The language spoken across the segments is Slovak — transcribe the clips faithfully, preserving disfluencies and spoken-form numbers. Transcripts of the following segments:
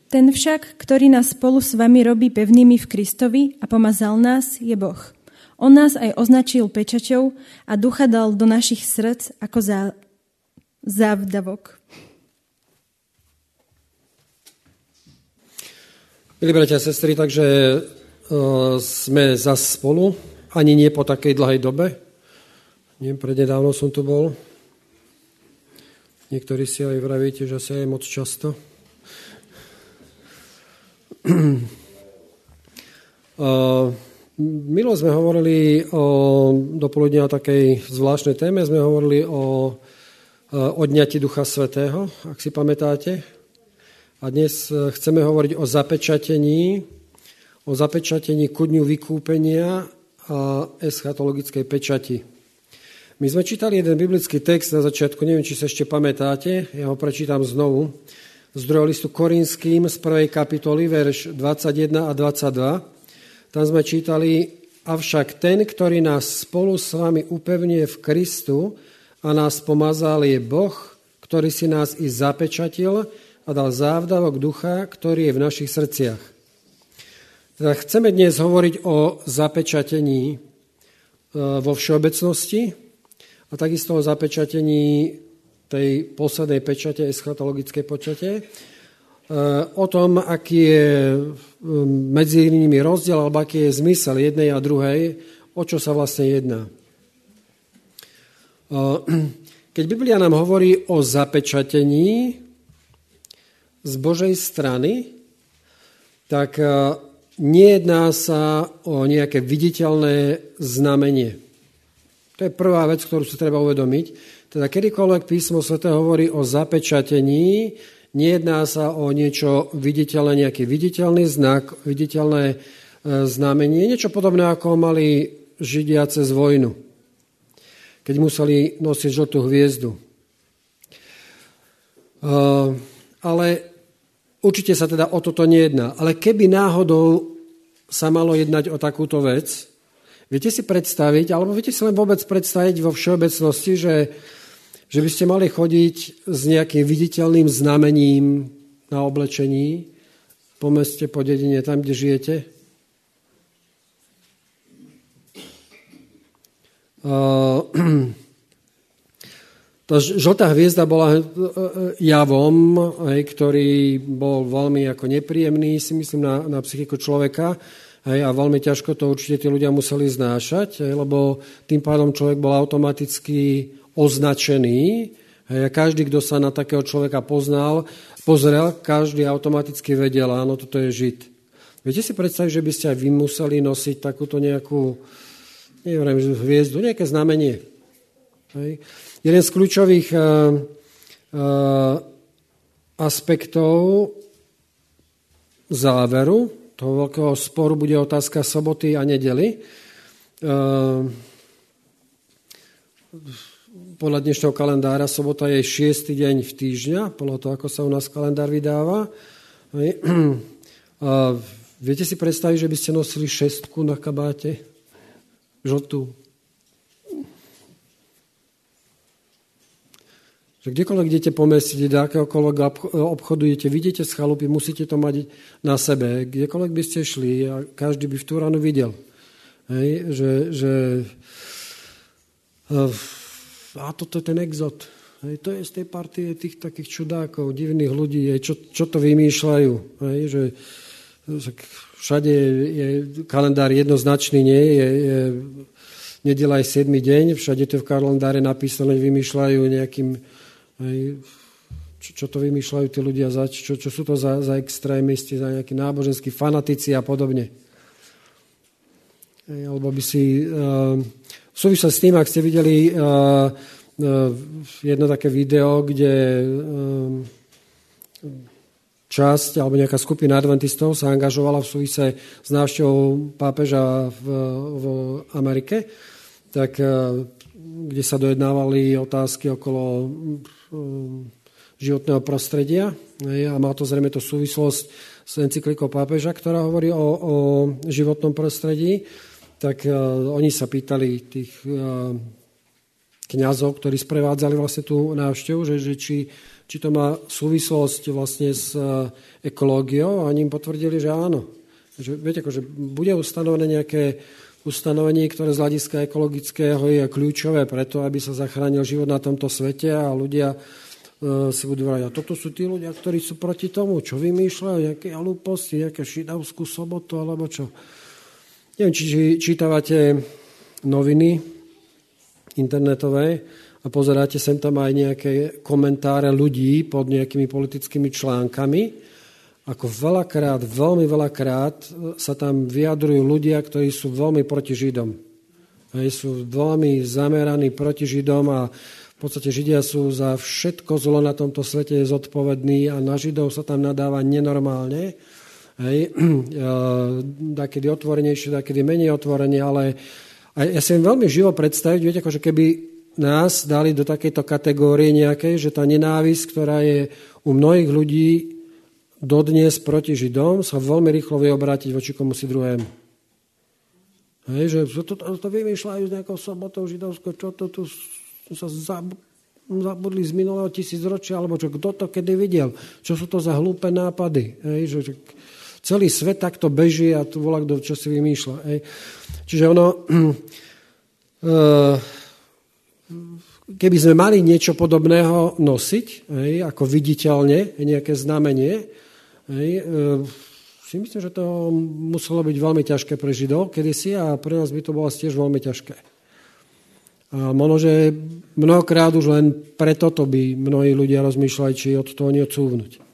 Ten však, ktorý nás spolu s vami robí pevnými v Kristovi a pomazal nás, je Boh. On nás aj označil pečaťou a ducha dal do našich srdc ako zá... závdavok. Milí bratia a sestry, takže uh, sme zas spolu, ani nie po takej dlhej dobe. Nie, prednedávno som tu bol. Niektorí si aj vravíte, že sa je moc často. Uh, Milo sme hovorili o dopoludne o takej zvláštnej téme, sme hovorili o uh, odňati Ducha Svätého, ak si pamätáte. A dnes chceme hovoriť o zapečatení, o zapečatení ku dňu vykúpenia a eschatologickej pečati. My sme čítali jeden biblický text na začiatku, neviem, či sa ešte pamätáte, ja ho prečítam znovu. Z druhého listu Korinským z prvej kapitoly, verš dvadsaťjeden a dvadsaťdva. Tam sme čítali, avšak ten, ktorý nás spolu s vami upevňuje v Kristu a nás pomazal, je Boh, ktorý si nás i zapečatil a dal závdavok ducha, ktorý je v našich srdciach. Teda chceme dnes hovoriť o zapečatení vo všeobecnosti a takisto o zapečatení tej poslednej pečate, eschatologickej pečate, o tom, aký je medzi nimi rozdiel, alebo aký je zmysel jednej a druhej, o čo sa vlastne jedná. Keď Biblia nám hovorí o zapečatení z Božej strany, tak nejedná sa o nejaké viditeľné znamenie. To je prvá vec, ktorú si treba uvedomiť. Teda kedykoľvek písmo sväté hovorí o zapečatení, nejedná sa o niečo viditeľné, nejaký viditeľný znak, viditeľné znamenie, niečo podobné, ako mali Židia cez vojnu, keď museli nosiť žltú hviezdu. Ale určite sa teda o toto nejedná. Ale keby náhodou sa malo jednať o takúto vec, viete si predstaviť, alebo viete si len vôbec predstaviť vo všeobecnosti, že že by ste mali chodiť s nejakým viditeľným znamením na oblečení po meste, po dedine, tam, kde žijete? Tá žltá hviezda bola javom, ktorý bol veľmi ako nepríjemný, si myslím, na, na psychiku človeka. Hej, a veľmi ťažko to určite tí ľudia museli znášať, hej, lebo tým pádom človek bol automaticky označený. Hej, a každý, kto sa na takého človeka poznal, pozrel, každý automaticky vedel, áno, toto je Žid. Viete si predstaviť, že by ste aj vy museli nosiť takúto nejakú, neviem, hviezdu, nejaké znamenie. Hej. Jeden z kľúčových uh, uh, aspektov záveru toho veľkého sporu bude otázka soboty a nedely. Uh, Podľa dnešného kalendára sobota je šiesty deň v týždňa, podľa toho, ako sa u nás kalendár vydáva. A viete si predstaviť, že by ste nosili šestku na kabáte? Žltú. Že kdekoľvek idete po meste, do akéhokoľvek obchodu idete, vidíte z chalupy, musíte to mať na sebe. Kdekoľvek by ste šli a každý by v tú ránu videl. Hej, že... že uh, a toto je ten exot. Hej, to je z tej partie tých takých čudákov, divných ľudí, hej, čo, čo to vymýšľajú. Hej, že, že všade je kalendár jednoznačný, nie je, je nedeľa aj siedmy deň, všade to je v kalendáre napísané, vymýšľajú nejakým, hej, čo, čo to vymýšľajú tí ľudia, za, čo, čo sú to za, za extrémisti, za nejakí náboženskí fanatici a podobne. Hej, alebo by si... Uh, V súvislosti s tým, ak ste videli uh, uh, jedno také video, kde um, časť alebo nejaká skupina adventistov sa angažovala v súvisle s návštevou pápeža v, v Amerike, tak uh, kde sa dojednávali otázky okolo um, životného prostredia. A má to zrejme to súvislosť s encyklikou pápeža, ktorá hovorí o, o životnom prostredí. Tak uh, oni sa pýtali tých uh, kňazov, ktorí sprevádzali vlastne tú návštevu, že, že či, či to má súvislosť vlastne s ekológiou a oni im potvrdili, že áno. Že, viete, akože bude ustanovené nejaké ustanovenie, ktoré z hľadiska ekologického je kľúčové preto, aby sa zachránil život na tomto svete a ľudia uh, si budú vrať, a toto sú tí ľudia, ktorí sú proti tomu, čo vymýšľajú, nejaké hlúposti, nejaké šidavskú sobotu, alebo čo. Neviem, či čítavate noviny internetové a pozeráte sem tam aj nejaké komentáre ľudí pod nejakými politickými článkami. Ako veľakrát, veľmi veľakrát sa tam vyjadrujú ľudia, ktorí sú veľmi proti Židom. Hej, sú veľmi zameraní proti Židom a v podstate Židia sú za všetko zlo na tomto svete zodpovední a na Židov sa tam nadáva nenormálne. Hej, takedy otvorenejšie, takedy menej otvorene, ale ja si veľmi živo predstaviť, viete, akože keby nás dali do takejto kategórie nejakej, že tá nenávisť, ktorá je u mnohých ľudí dodnes proti Židom, sa veľmi rýchlo vie obrátiť voči komu si druhému. Hej, že to, to, to vymýšľajú z nejakou sobotou židovskou, čo to tu sa zabudli z minulého tisícročia, alebo čo, kto to kedy videl, čo sú to za hlúpe nápady. Hej, že, že celý svet takto beží a tu volá kto, čo si vymýšľa. Hej. Čiže ono, keby sme mali niečo podobného nosiť, hej, ako viditeľne, nejaké znamenie, hej, si myslím, že to muselo byť veľmi ťažké pre Židov kedysi a pre nás by to bolo tiež veľmi ťažké. A možno, že mnohokrát už len preto to by mnohí ľudia rozmýšľali, či od toho neodsúvnuť.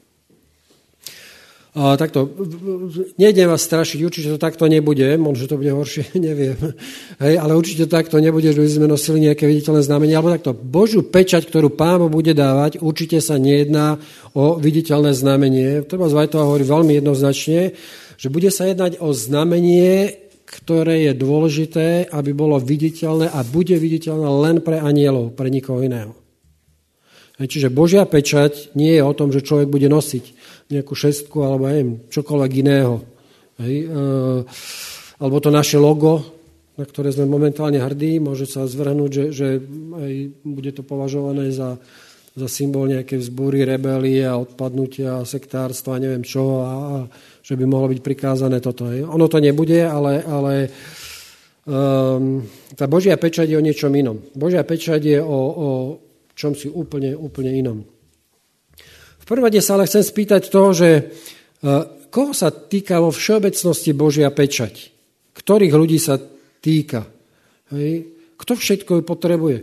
A takto, nejdem vás strašiť, určite to takto nebude, možno, že to bude horšie, neviem, hej, ale určite to takto nebude, že by sme nosili nejaké viditeľné znamenie, alebo takto, Božiu pečať, ktorú Pán Boh bude dávať, určite sa nejedná o viditeľné znamenie. Treba z Vajtova hovorí veľmi jednoznačne, že bude sa jednať o znamenie, ktoré je dôležité, aby bolo viditeľné a bude viditeľné len pre anielov, pre nikoho iného. Čiže Božia pečať nie je o tom, že človek bude nosiť nejakú šestku alebo neviem, čokoľvek iného. Hej. E, alebo to naše logo, na ktoré sme momentálne hrdí, môže sa zvrhnúť, že, že aj bude to považované za, za symbol nejakej vzbúry, rebelie a odpadnutia, sektárstva, neviem čo, a, a že by mohlo byť prikázané toto. Hej. Ono to nebude, ale, ale um, tá Božia pečať je o niečom inom. Božia pečať je o, o čom si úplne, úplne inom. V prvom rade sa ale chcem spýtať toho, že koho sa týka vo všeobecnosti Božia pečať? Ktorých ľudí sa týka? Hej? Kto všetko ju potrebuje?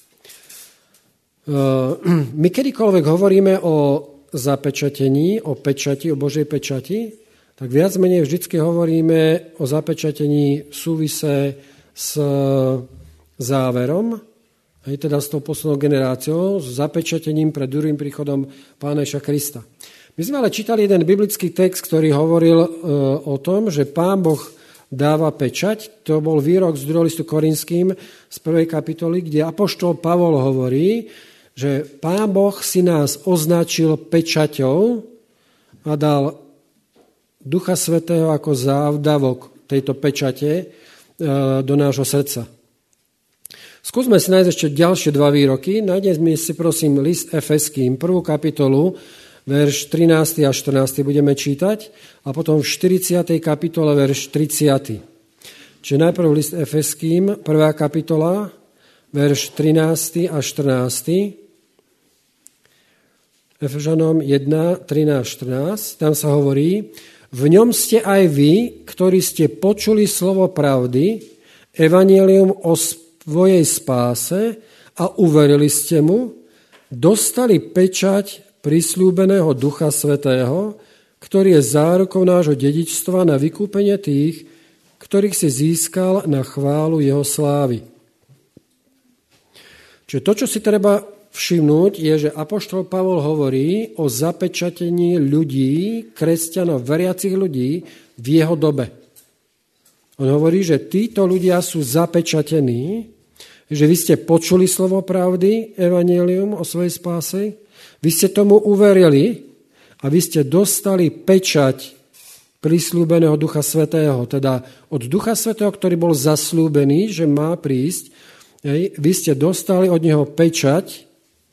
My kedykoľvek hovoríme o zapečatení, o pečati, o Božej pečati, tak viac menej vždycky hovoríme o zapečatení v súvise s záverom, hej, teda s tou poslednou generáciou, s zapečatením pred druhým príchodom Pána Ježiša Krista. My sme ale čítali jeden biblický text, ktorý hovoril e, o tom, že Pán Boh dáva pečať. To bol výrok z druhého listu Korinským z prvej kapitoly, kde apoštol Pavol hovorí, že Pán Boh si nás označil pečaťou a dal Ducha Svätého ako závdavok tejto pečate e, do nášho srdca. Skúsme si nájsť ešte ďalšie dva výroky. Nájdeme si prosím list Efeským, prvú kapitolu, verš trinásty a štrnásty budeme čítať a potom v štyridsiatej kapitole verš tridsiaty. Čiže najprv list Efeským, prvá kapitola, verš trinásty a štrnásty. Efežanom jeden, trinásť, štrnásť. Tam sa hovorí, v ňom ste aj vy, ktorí ste počuli slovo pravdy, evanjelium o svojej spáse a uverili ste mu, dostali pečať prisľúbeného Ducha Svätého, ktorý je zárukou nášho dedičstva na vykúpenie tých, ktorých si získal na chválu jeho slávy. Čiže to, čo si treba všimnúť, je, že apoštol Pavol hovorí o zapečatení ľudí, kresťanov, veriacich ľudí v jeho dobe. On hovorí, že títo ľudia sú zapečatení, že vy ste počuli slovo pravdy, evanjelium o svojej spáse, vy ste tomu uverili a vy ste dostali pečať prisľúbeného Ducha Svätého, teda od Ducha Svätého, ktorý bol zasľúbený, že má prísť Hej. Vy ste dostali od neho pečať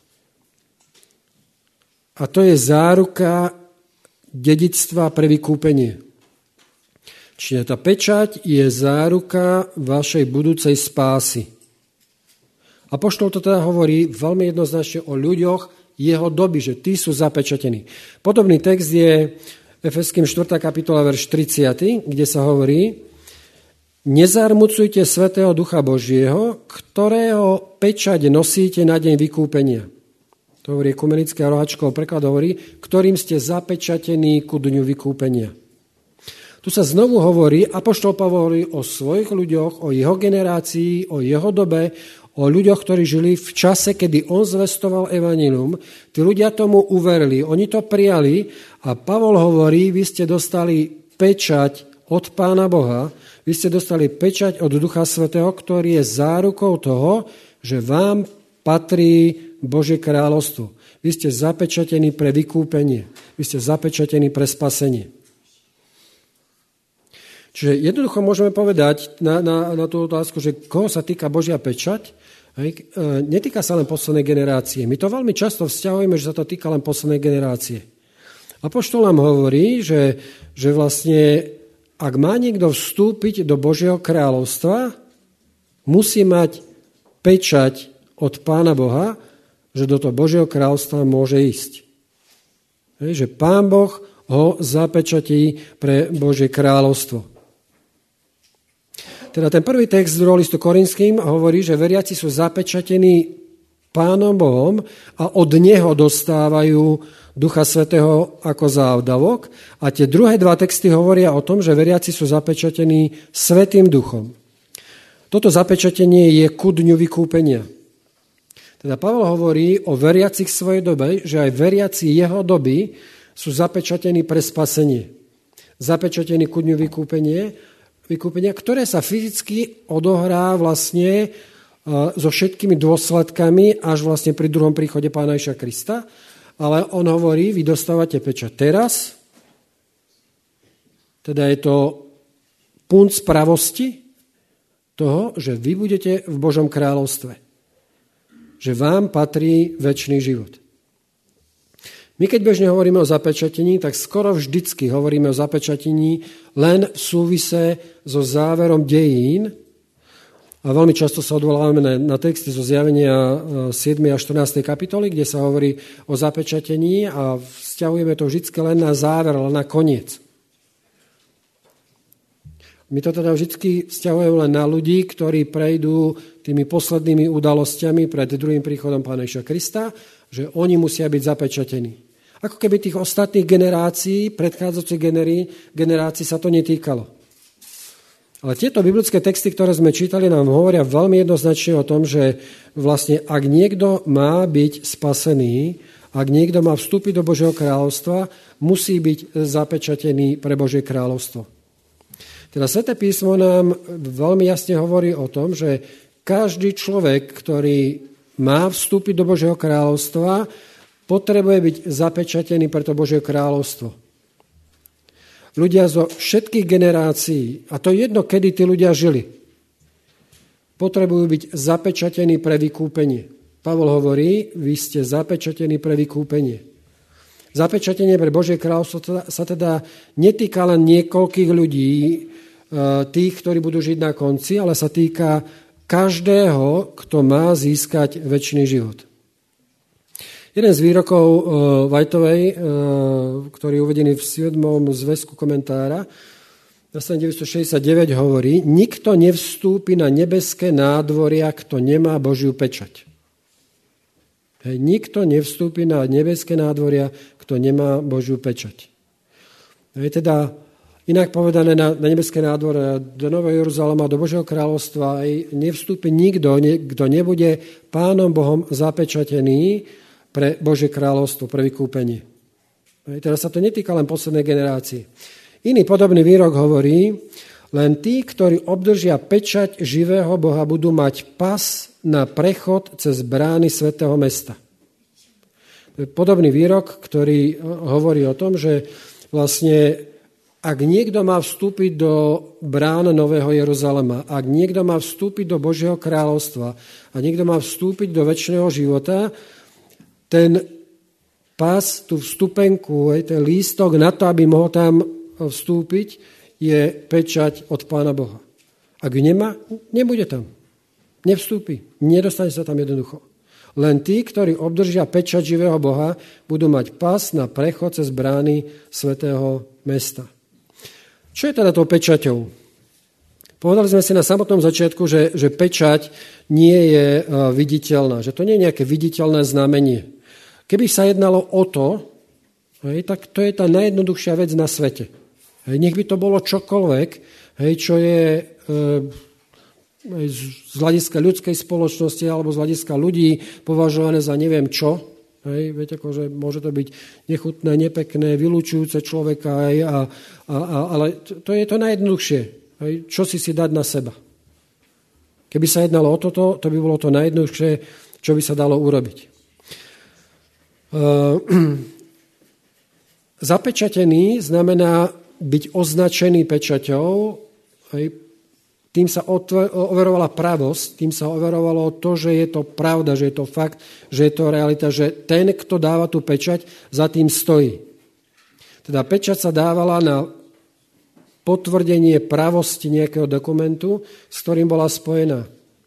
a to je záruka dedičstva pre vykúpenie. Čiže tá pečať je záruka vašej budúcej spásy. Apoštol to teda hovorí veľmi jednoznačne o ľuďoch jeho doby, že tí sú zapečatení. Podobný text je Efeským štvrtá kapitola, verš tridsity, kde sa hovorí: Nezarmucujte Svätého Ducha Božieho, ktorého pečať nosíte na deň vykúpenia. To hovorí ekumenické rohačkov preklad hovorí, ktorým ste zapečatení ku dňu vykúpenia. Tu sa znovu hovorí, apoštol Pavol hovorí o svojich ľuďoch, o jeho generácii, o jeho dobe, o ľuďoch, ktorí žili v čase, kedy on zvestoval evanjelium. Tí ľudia tomu uverili, oni to prijali a Pavol hovorí, vy ste dostali pečať od Pána Boha, vy ste dostali pečať od Ducha Svätého, ktorý je zárukou toho, že vám patrí Božie kráľovstvo. Vy ste zapečatení pre vykúpenie, vy ste zapečatení pre spasenie. Čiže jednoducho môžeme povedať na, na, na tú otázku, že koho sa týka Božia pečať, hej, netýka sa len poslednej generácie. My to veľmi často vzťahujeme, že sa to týka len poslednej generácie. Apoštol nám hovorí, že, že vlastne ak má niekto vstúpiť do Božieho kráľovstva, musí mať pečať od Pána Boha, že do toho Božieho kráľovstva môže ísť. Hej, že Pán Boh ho zapečatí pre Božie kráľovstvo. Teda ten prvý text z druhého listu Korinským hovorí, že veriaci sú zapečatení Pánom Bohom a od Neho dostávajú Ducha Svätého ako závdavok. A tie druhé dva texty hovoria o tom, že veriaci sú zapečatení Svätým Duchom. Toto zapečatenie je ku dňu vykúpenia. Teda Pavol hovorí o veriacich svojej dobe, že aj veriaci jeho doby sú zapečatení pre spasenie. Zapečatení ku dňu vykúpenie, vykúpenia, ktoré sa fyzicky odohrá vlastne so všetkými dôsledkami až vlastne pri druhom príchode Pána Ježiša Krista. Ale on hovorí, vy dostávate pečať teraz, teda je to punt spravosti toho, že vy budete v Božom kráľovstve. Že vám patrí večný život. My keď bežne hovoríme o zapečatení, tak skoro vždycky hovoríme o zapečatení len v súvise so záverom dejín. A veľmi často sa odvolávame na, na texty zo Zjavenia siedmej a štrnástej kapitoly, kde sa hovorí o zapečatení a vzťahujeme to vždycky len na záver, len na koniec. My to teda vždy vzťahujeme len na ľudí, ktorí prejdú tými poslednými udalosťami pred druhým príchodom Pána Ježiša Krista, že oni musia byť zapečatení. Ako keby tých ostatných generácií, predchádzajúcich generácií sa to netýkalo. Ale tieto biblické texty, ktoré sme čítali, nám hovoria veľmi jednoznačne o tom, že vlastne ak niekto má byť spasený, ak niekto má vstúpiť do Božieho kráľovstva, musí byť zapečatený pre Božie kráľovstvo. Teda Sväté písmo nám veľmi jasne hovorí o tom, že každý človek, ktorý má vstúpiť do Božieho kráľovstva, potrebuje byť zapečatený pre to Božie kráľovstvo. Ľudia zo všetkých generácií, a to je jedno, kedy tí ľudia žili, potrebujú byť zapečatení pre vykúpenie. Pavol hovorí, vy ste zapečatení pre vykúpenie. Zapečatenie pre Božie kráľovstvo sa teda netýka len niekoľkých ľudí, tých, ktorí budú žiť na konci, ale sa týka každého, kto má získať večný život. Jeden z výrokov Whiteovej, ktorý je uvedený v siedmom zväzku komentára, na strane deväťstošesťdesiatdeväť hovorí, nikto nevstúpi na nebeské nádvoria, kto nemá Božiu pečať. Hej, nikto nevstúpi na nebeské nádvoria, kto nemá Božiu pečať. Hej, teda inak povedané, na, na nebeské nádvoria do Nového Jeruzalema, do Božieho kráľovstva nevstúpi nikto, kto nebude Pánom Bohom zapečatený pre Božie kráľovstvo, pre vykúpenie. Teraz sa to netýka len poslednej generácie. Iný podobný výrok hovorí, len tí, ktorí obdržia pečať živého Boha, budú mať pas na prechod cez brány svätého mesta. To je podobný výrok, ktorý hovorí o tom, že vlastne ak niekto má vstúpiť do brán Nového Jeruzalema, ak niekto má vstúpiť do Božieho kráľovstva a niekto má vstúpiť do večného života, ten pás, tú vstupenku, ten lístok na to, aby mohol tam vstúpiť, je pečať od Pána Boha. Ak ju nemá, nebude tam. Nevstúpi. Nedostane sa tam jednoducho. Len tí, ktorí obdržia pečať živého Boha, budú mať pás na prechod cez brány svätého mesta. Čo je teda tou pečaťou? Povedali sme si na samotnom začiatku, že, že pečať nie je uh, viditeľná, že to nie je nejaké viditeľné znamenie. Keby sa jednalo o to, hej, tak to je tá najjednoduchšia vec na svete. Hej, nech by to bolo čokoľvek, hej, čo je e, z hľadiska ľudskej spoločnosti alebo z hľadiska ľudí považované za neviem čo. Hej, viete, akože môže to byť nechutné, nepekné, vylúčujúce človeka, hej, a, a, a, ale to je to najjednoduchšie. Hej, čo si si dať na seba. Keby sa jednalo o toto, to by bolo to najjednoduchšie, čo by sa dalo urobiť. Uh, zapečatený znamená byť označený pečaťou, tým sa overovala pravosť, tým sa overovalo to, že je to pravda, že je to fakt, že je to realita, že ten, kto dáva tú pečať, za tým stojí. Teda pečať sa dávala na potvrdenie pravosti nejakého dokumentu, s ktorým bola spojená.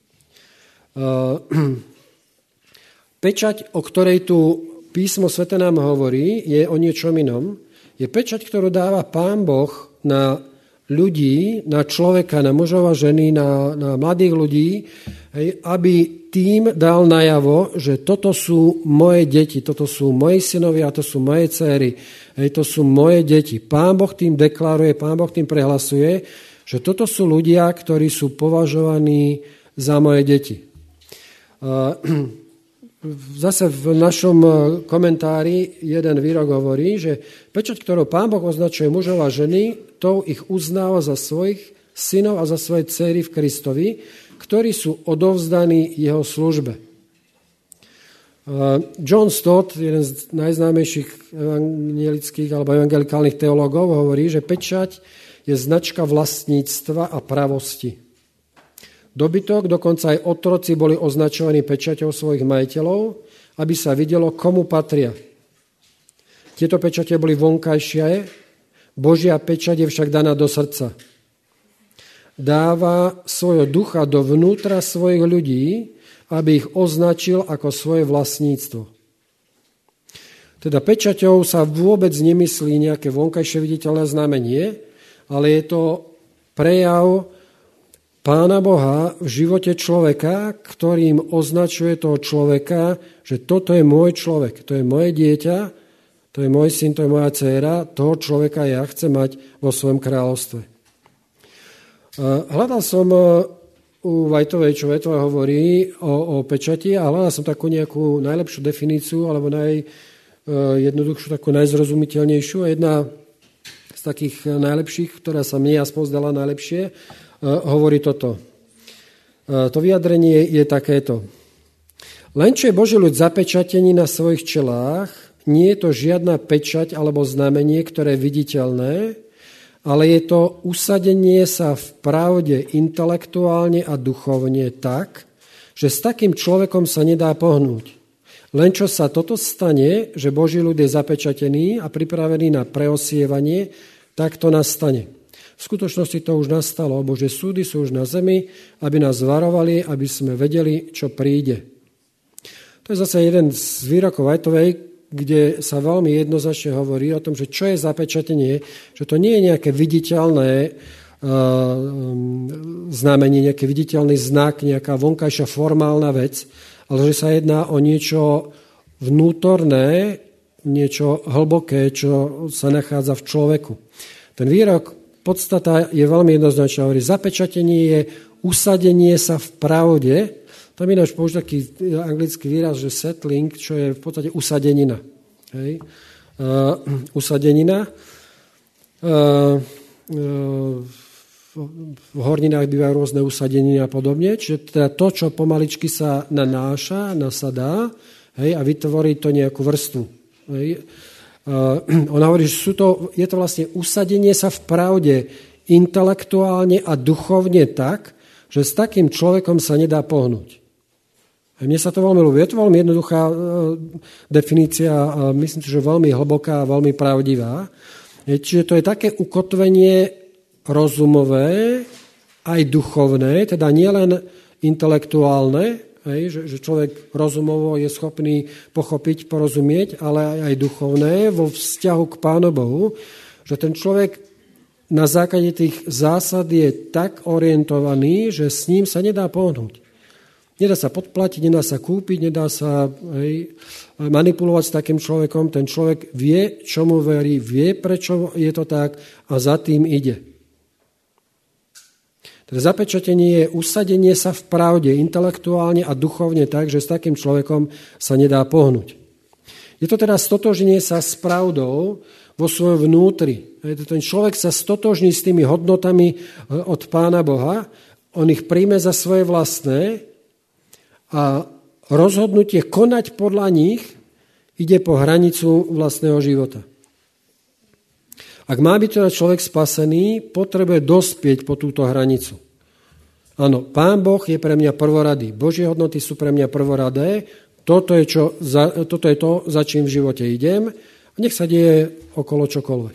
Pečať, o ktorej tu písmo sväté nám hovorí, je o niečom inom. Je pečať, ktorú dáva Pán Boh na ľudí, na človeka, na mužov a ženy, na, na mladých ľudí, hej, aby tým dal najavo, že toto sú moje deti, toto sú moji synovia, to sú moje dcéry, hej, to sú moje deti. Pán Boh tým deklaruje, Pán Boh tým prehlasuje, že toto sú ľudia, ktorí sú považovaní za moje deti. Uh, Zase v našom komentári jeden výrok hovorí, že pečať, ktorou Pán Boh označuje mužov a ženy, tou ich uznáva za svojich synov a za svoje dcéry v Kristovi, ktorí sú odovzdaní jeho službe. John Stott, jeden z najznámejších evangelických alebo evangelikálnych teológov, hovorí, že pečať je značka vlastníctva a pravosti. Dobytok, dokonca aj otroci boli označovaní pečaťou svojich majiteľov, aby sa videlo, komu patria. Tieto pečate boli vonkajšie, Božia pečať je však daná do srdca. Dáva svojho ducha dovnútra svojich ľudí, aby ich označil ako svoje vlastníctvo. Teda pečaťou sa vôbec nemyslí nejaké vonkajšie viditeľné znamenie, ale je to prejav Pána Boha v živote človeka, ktorým označuje toho človeka, že toto je môj človek, to je moje dieťa, to je môj syn, to je moja dcéra, toho človeka ja chcem mať vo svojom kráľovstve. Hľadal som u Whiteovej, čo Whiteová hovorí o, o pečati a hľadal som takú nejakú najlepšiu definíciu alebo najjednoduchšiu, takú najzrozumiteľnejšiu. A jedna z takých najlepších, ktorá sa mne aspoň zdala najlepšie, hovorí toto. To vyjadrenie je takéto. Len čo je Boží ľud zapečatený na svojich čelách, nie je to žiadna pečať alebo znamenie, ktoré je viditeľné, ale je to usadenie sa v pravde intelektuálne a duchovne tak, že s takým človekom sa nedá pohnúť. Len čo sa toto stane, že Boží ľud je zapečatený a pripravený na preosievanie, tak to nastane. V skutočnosti to už nastalo. Božie súdy sú už na zemi, aby nás varovali, aby sme vedeli, čo príde. To je zase jeden z výrokov Whiteovej, kde sa veľmi jednoznačne hovorí o tom, že čo je zapečatenie, že to nie je nejaké viditeľné uh, znamenie, nejaký viditeľný znak, nejaká vonkajšia formálna vec, ale že sa jedná o niečo vnútorné, niečo hlboké, čo sa nachádza v človeku. Ten výrok podstata je veľmi jednoznačná. Hovorí, zapečatenie je usadenie sa v pravde. Tam ináč použiť taký anglický výraz, že settling, čo je v podstate usadenina. Hej. Uh, usadenina. Uh, uh, v horninách bývajú rôzne usadeniny a podobne. Čiže teda to, čo pomaličky sa nanáša, nasadá, hej, a vytvorí to nejakú vrstvu. Hej. On hovorí, že sú to, je to vlastne usadenie sa v pravde intelektuálne a duchovne tak, že s takým človekom sa nedá pohnúť. A mne sa to veľmi ľúbi. Je to veľmi jednoduchá definícia, myslím si, že veľmi hlboká a veľmi pravdivá. Čiže to je také ukotvenie rozumové, aj duchovné, teda nielen intelektuálne, hej, že, že človek rozumovo je schopný pochopiť, porozumieť, ale aj duchovné vo vzťahu k Pánu Bohu, že ten človek na základe tých zásad je tak orientovaný, že s ním sa nedá pohnúť. Nedá sa podplatiť, nedá sa kúpiť, nedá sa hej, manipulovať s takým človekom. Ten človek vie, čomu verí, vie, prečo je to tak a za tým ide. Teda zapečatenie je usadenie sa v pravde intelektuálne a duchovne tak, že s takým človekom sa nedá pohnúť. Je to teda stotožnenie sa s pravdou vo svojom vnútri. Ten človek sa stotožní s tými hodnotami od Pána Boha, on ich príjme za svoje vlastné a rozhodnutie konať podľa nich ide po hranicu vlastného života. Ak má byť teda človek spasený, potrebuje dospieť po túto hranicu. Áno, Pán Boh je pre mňa prvoradý. Božie hodnoty sú pre mňa prvoradé. Toto je, čo, za, toto je to, za čím v živote idem. A nech sa deje okolo čokoľvek.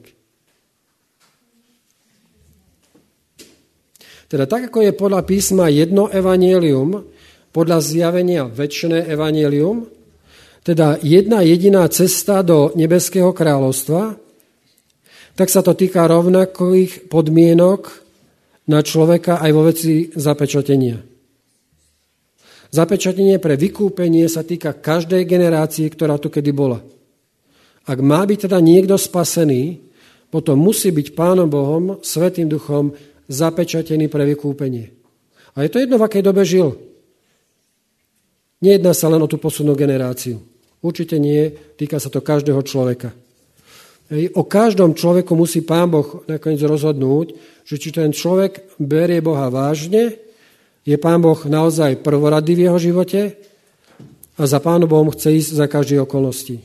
Teda tak, ako je podľa písma jedno evanjelium, podľa zjavenia večné evanjelium, teda jedna jediná cesta do nebeského kráľovstva, tak sa to týka rovnakých podmienok na človeka aj vo veci zapečatenia. Zapečatenie pre vykúpenie sa týka každej generácie, ktorá tu kedy bola. Ak má byť teda niekto spasený, potom musí byť Pánom Bohom, Svätým Duchom zapečatený pre vykúpenie. A je to jedno, v akej dobe žil. Nejedná sa len o tú poslednú generáciu. Určite nie, týka sa to každého človeka. Hej. O každom človeku musí Pán Boh nakoniec rozhodnúť, že či ten človek berie Boha vážne, je Pán Boh naozaj prvoradý v jeho živote a za Pánom Bohom chce ísť za každej okolností.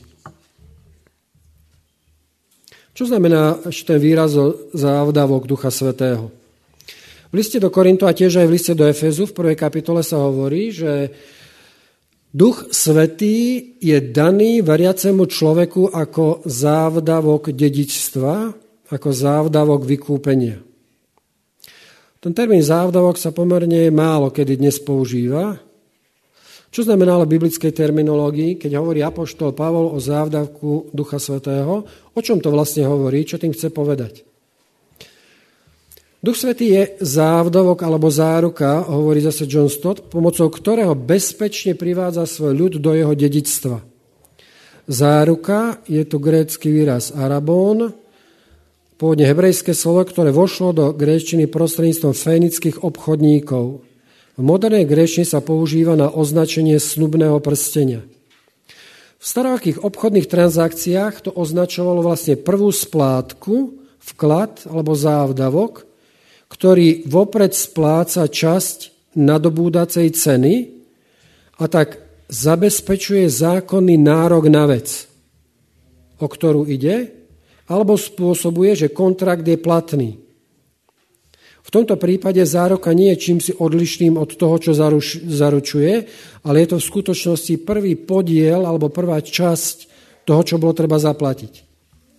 Čo znamená ten výraz závdavok Ducha Svätého? V liste do Korintu a tiež aj v liste do Efezu v prvej kapitole sa hovorí, že Duch Svätý je daný veriacemu človeku ako závdavok dedičstva, ako závdavok vykúpenia. Ten termín závdavok sa pomerne málo kedy dnes používa. Čo znamená ale v biblickej terminológii, keď hovorí apoštol Pavol o závdavku Ducha Svätého? O čom to vlastne hovorí? Čo tým chce povedať? Duch Svätý je závdavok alebo záruka, hovorí zase John Stott, pomocou ktorého bezpečne privádza svoj ľud do jeho dedičstva. Záruka je tu grécky výraz arabón, pôvodne hebrejské slovo, ktoré vošlo do gréčtiny prostredníctvom fénických obchodníkov. V modernej gréčtine sa používa na označenie snubného prstenia. V starovekých obchodných transakciách to označovalo vlastne prvú splátku, vklad alebo závdavok, ktorý vopred spláca časť nadobúdacej ceny a tak zabezpečuje zákonný nárok na vec, o ktorú ide, alebo spôsobuje, že kontrakt je platný. V tomto prípade záruka nie je čímsi odlišným od toho, čo zaruč, zaručuje, ale je to v skutočnosti prvý podiel alebo prvá časť toho, čo bolo treba zaplatiť.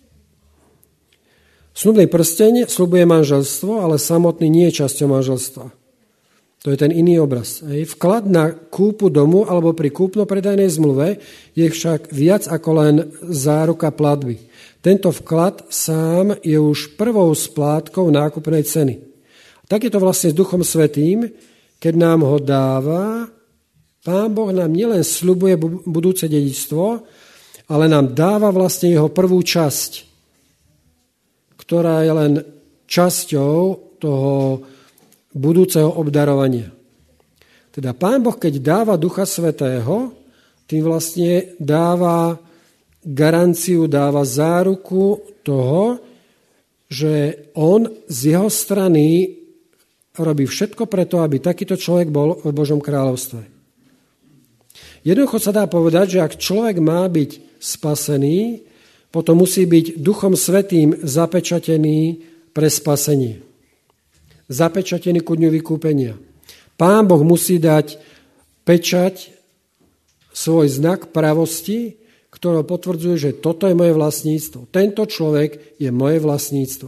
Snubný prsteň sľubuje manželstvo, ale samotný nie je časťou manželstva. To je ten iný obraz. Vklad na kúpu domu alebo pri kúpno-predajnej zmluve je však viac ako len záruka platby. Tento vklad sám je už prvou splátkou nákupnej ceny. Tak je to vlastne s Duchom Svätým, keď nám ho dáva, Pán Boh nám nielen sľubuje budúce dedičstvo, ale nám dáva vlastne jeho prvú časť, ktorá je len časťou toho budúceho obdarovania. Teda Pán Boh, keď dáva Ducha Svätého, tým vlastne dáva garanciu, dáva záruku toho, že on z jeho strany robí všetko preto, aby takýto človek bol v Božom kráľovstve. Jednoducho sa dá povedať, že ak človek má byť spasený, potom musí byť Duchom Svätým zapečatený pre spasenie. Zapečatený ku dňu vykúpenia. Pán Boh musí dať pečať, svoj znak pravosti, ktorý potvrdzuje, že toto je moje vlastníctvo. Tento človek je moje vlastníctvo.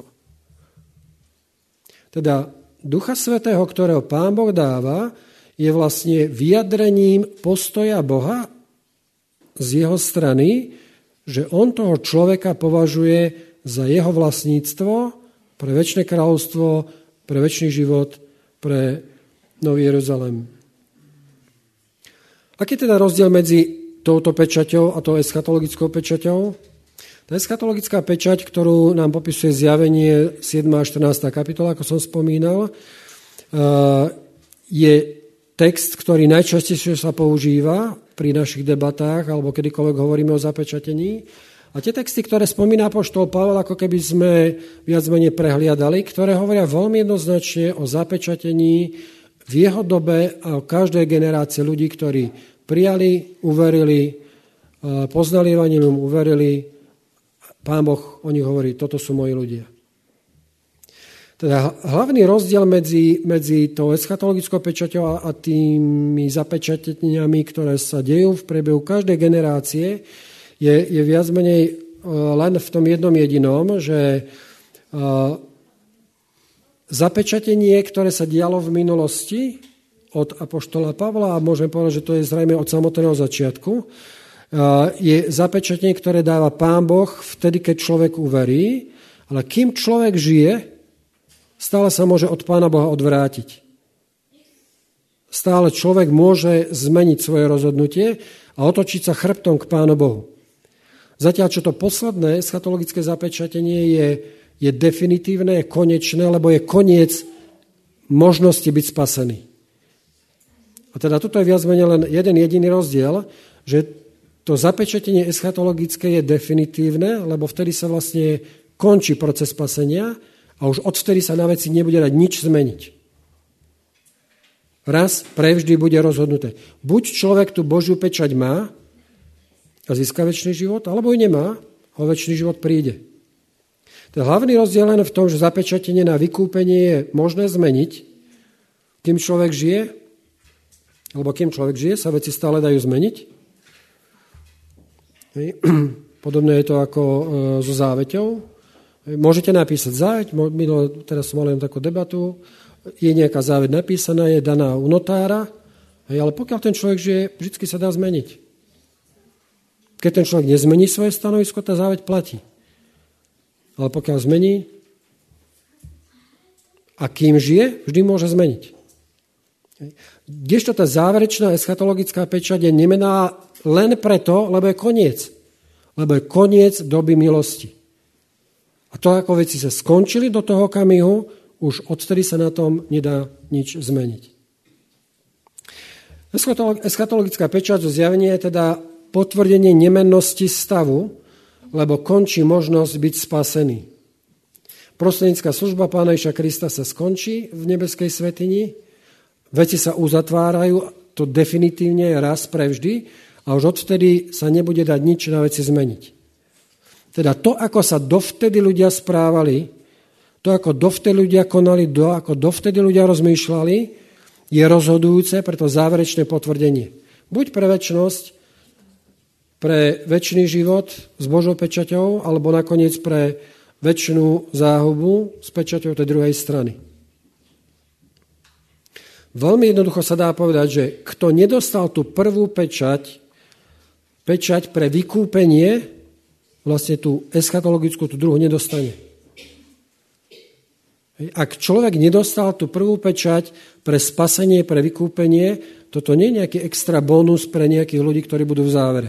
Teda Ducha Svätého, ktorého Pán Boh dáva, je vlastne vyjadrením postoja Boha z jeho strany, že on toho človeka považuje za jeho vlastníctvo pre večné kráľovstvo, pre večný život, pre Nový Jeruzalém. Aký je teda rozdiel medzi touto pečaťou a tou eschatologickou pečaťou? Tá eschatologická pečať, ktorú nám popisuje Zjavenie siedma a štrnásta kapitola, ako som spomínal, je text, ktorý najčastejšie sa používa pri našich debatách alebo kedykoľvek hovoríme o zapečatení. A tie texty, ktoré spomína apoštol Pavol, ako keby sme viac menej prehliadali, ktoré hovoria veľmi jednoznačne o zapečatení v jeho dobe a o každej generácii ľudí, ktorí prijali, uverili, poznali evanjelium, uverili, Pán Boh o nich hovorí, toto sú moji ľudia. Teda hlavný rozdiel medzi, medzi tou eschatologickou pečaťou a, a tými zapečateniami, ktoré sa dejú v priebehu každej generácie, je, je viac menej len v tom jednom jedinom, že zapečatenie, ktoré sa dialo v minulosti od apoštola Pavla, a môžem povedať, že to je zrejme od samotného začiatku, je zapečatenie, ktoré dáva Pán Boh vtedy, keď človek uverí, ale kým človek žije, stále sa môže od Pána Boha odvrátiť. Stále človek môže zmeniť svoje rozhodnutie a otočiť sa chrbtom k Pánu Bohu. Zatiaľ, čo to posledné eschatologické zapečatenie je je definitívne, je konečné, lebo je koniec možnosti byť spasený. A teda toto je viac menej len jeden jediný rozdiel, že to zapečatenie eschatologické je definitívne, lebo vtedy sa vlastne končí proces spasenia a už odvtedy sa na veci nebude dať nič zmeniť. Raz prevždy bude rozhodnuté. Buď človek tú Božiu pečať má a získa večný život, alebo ju nemá a večný život príde. Ten hlavný rozdiel len v tom, že zapečatenie na vykúpenie je možné zmeniť, kým človek žije, alebo kým človek žije, sa veci stále dajú zmeniť. Podobné je to ako so záveťou. Môžete napísať záveť, teraz som mal len takú debatu, je nejaká záveť napísaná, je daná u notára, ale pokiaľ ten človek žije, vždy sa dá zmeniť. Keď ten človek nezmení svoje stanovisko, tá záveť platí. Ale pokiaľ zmení, a kým žije, vždy môže zmeniť. Kdežto tá záverečná eschatologická pečať je nemená len preto, lebo je koniec. Lebo je koniec doby milosti. A to, ako veci sa skončili do toho okamihu, už odtedy sa na tom nedá nič zmeniť. Eschatologická pečať zo Zjavenia je teda potvrdenie nemennosti stavu, lebo končí možnosť byť spasený. Prostrednícka služba Pána Ježiša Krista sa skončí v nebeskej svätyni, veci sa uzatvárajú, to definitívne je raz prevždy a už odvtedy sa nebude dať nič na veci zmeniť. Teda to, ako sa dovtedy ľudia správali, to, ako dovtedy ľudia konali, to, ako dovtedy ľudia rozmýšľali, je rozhodujúce pre to záverečné potvrdenie. Buď pre večnosť, pre večný život s Božou pečaťou, alebo nakoniec pre večnú záhubu s pečaťou tej druhej strany. Veľmi jednoducho sa dá povedať, že kto nedostal tú prvú pečať, pečať pre vykúpenie, vlastne tú eschatologickú, tú druhú nedostane. Ak človek nedostal tú prvú pečať pre spasenie, pre vykúpenie, toto nie je nejaký extra bonus pre nejakých ľudí, ktorí budú v závere.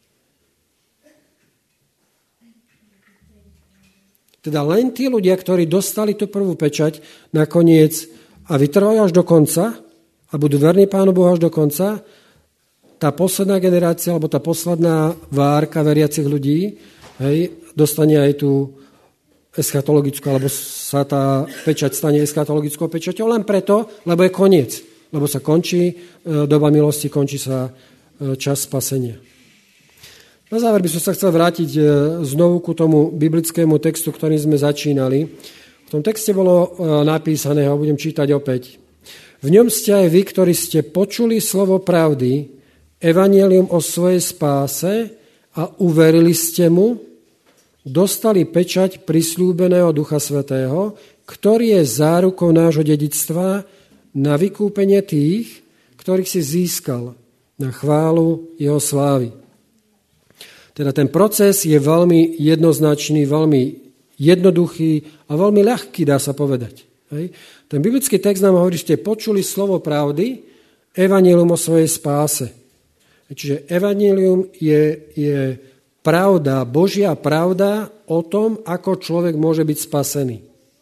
Teda len tí ľudia, ktorí dostali tú prvú pečať nakoniec a vytrvajú až do konca a budú verní Pánu Bohu až do konca, tá posledná generácia alebo tá posledná várka veriacich ľudí, hej, dostane aj tú eschatologickú, alebo sa tá pečať stane eschatologickou pečaťou len preto, lebo je koniec. Lebo sa končí doba milosti, končí sa čas spasenia. Na záver by som sa chcel vrátiť znovu ku tomu biblickému textu, ktorým sme začínali. V tom texte bolo napísané, ho budem čítať opäť. V ňom ste aj vy, ktorí ste počuli slovo pravdy, evanjelium o svojej spáse a uverili ste mu, dostali pečať prisľúbeného Ducha Svätého, ktorý je zárukou nášho dedičstva na vykúpenie tých, ktorých si získal na chválu jeho slávy. Teda ten proces je veľmi jednoznačný, veľmi jednoduchý a veľmi ľahký, dá sa povedať. Hej. Ten biblický text nám hovorí, že ste počuli slovo pravdy, evanjelium o svojej spáse. Čiže evanjelium je, je pravda, Božia pravda o tom, ako človek môže byť spasený.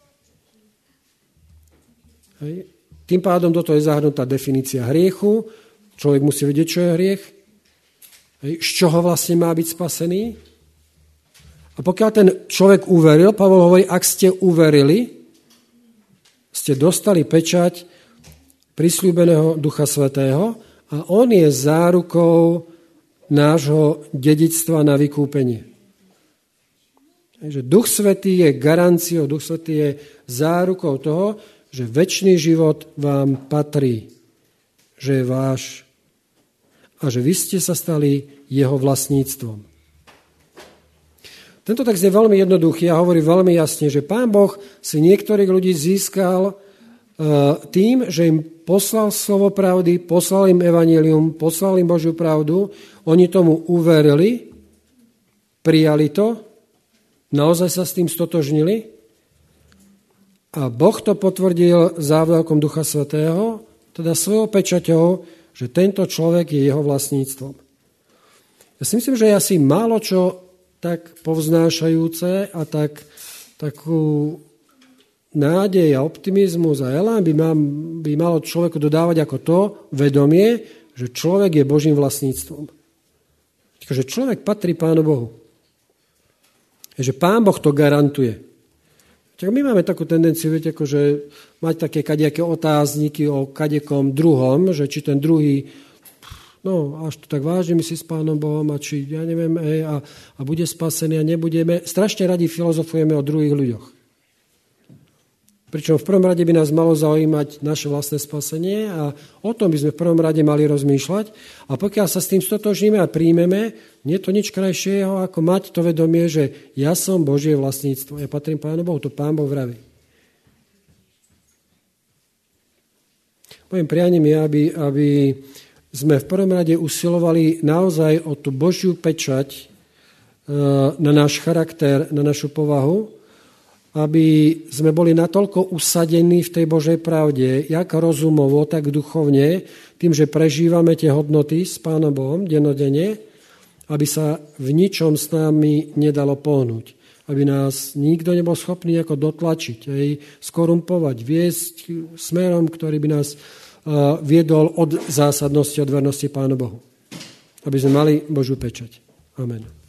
Hej. Tým pádom do toho je zahrnutá definícia hriechu. Človek musí vedieť, čo je hriech. Hej. Z čoho vlastne má byť spasený. A pokiaľ ten človek uveril, Pavol hovorí, ak ste uverili, ste dostali pečať prisľúbeného Ducha Svätého a on je zárukou nášho dedičstva na vykúpenie. Takže Duch Svätý je garanciou, Duch Svätý je zárukou toho, že večný život vám patrí, že je váš a že vy ste sa stali jeho vlastníctvom. Tento text je veľmi jednoduchý a hovorí veľmi jasne, že Pán Boh si niektorých ľudí získal tým, že im poslal slovo pravdy, poslal im evanjelium, poslal im Božiu pravdu, oni tomu uverili, prijali to, naozaj sa s tým stotožnili a Boh to potvrdil závľakom Ducha Svätého, teda svojou pečaťou, že tento človek je jeho vlastníctvom. Ja si myslím, že je asi málo čo tak povznášajúce a tak, takú nádej a optimizmus a elán by, mal, by malo človeku dodávať ako to vedomie, že človek je Božím vlastníctvom. Takže človek patrí Pánu Bohu. Že Pán Boh to garantuje. Tak my máme takú tendenciu, viete, akože mať také kadejaké otázniky o kadekom druhom, že či ten druhý, no až to tak vážne myslí s Pánom Bohom a či, ja neviem, ej, a, a bude spasený a nebudeme. Strašne radi filozofujeme o druhých ľuďoch. Pričom v prvom rade by nás malo zaujímať naše vlastné spasenie a o tom by sme v prvom rade mali rozmýšľať. A pokiaľ sa s tým stotožníme a príjmeme, nie je to nič krajšieho, ako mať to vedomie, že ja som Božie vlastníctvo. Ja patrím Pánu Bohu, to Pán Boh vraví. Mojím prianím je, aby, aby sme v prvom rade usilovali naozaj o tú Božiu pečať na náš charakter, na našu povahu, aby sme boli natoľko usadení v tej Božej pravde, jak rozumovo, tak duchovne, tým, že prežívame tie hodnoty s Pánom Bohom dennodenne, aby sa v ničom s nami nedalo pohnúť. Aby nás nikto nebol schopný ako dotlačiť, aj skorumpovať, viesť smerom, ktorý by nás uh, viedol od zásadnosti, od vernosti Pánu Bohu. Aby sme mali Božiu pečať. Amen.